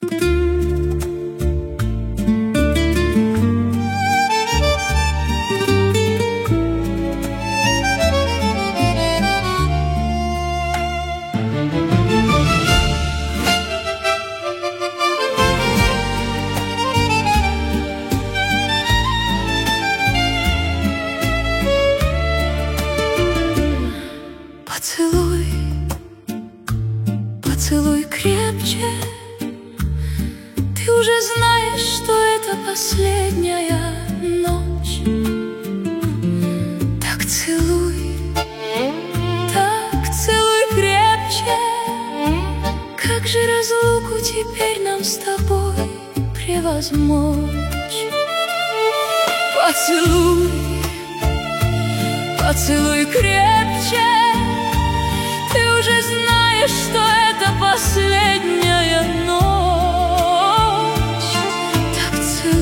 Поцелуй, поцелуй крепче. Ты уже знаешь, что это последняя ночь. Так целуй крепче. Как же разлуку теперь нам с тобой превозмочь? Поцелуй, поцелуй крепче. Ты уже знаешь, что это последняя ночь. Так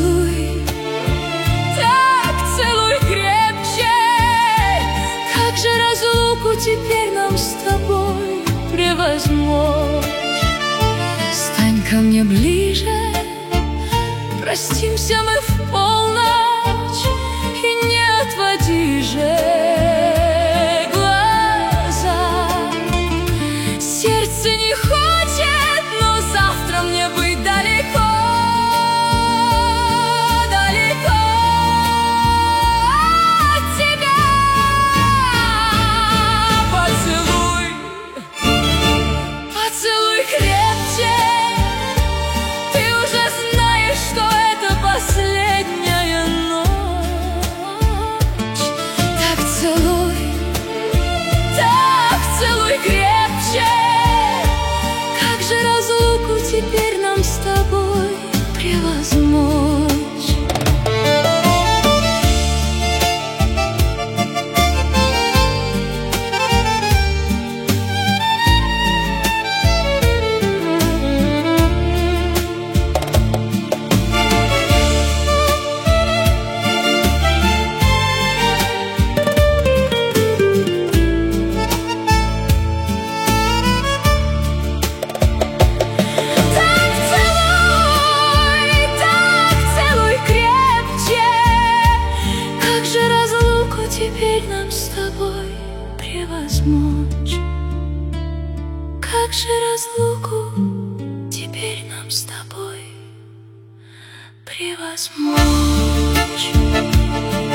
целуй крепче. Как же разлуку теперь нам с тобой превозмочь? Стань ко мне ближе, простимся мы в полночь, и не отводи же глаза. Сердце не хочет, но завтра мне быть далеко, далеко от тебя. Поцелуй, поцелуй крепче. Ты уже знаешь, что это последняя ночь. Так целуй крепче. Как же разлуку теперь нам с тобой превозмочь? Теперь нам с тобой превозмочь? Как же разлуку теперь нам с тобой превозмочь?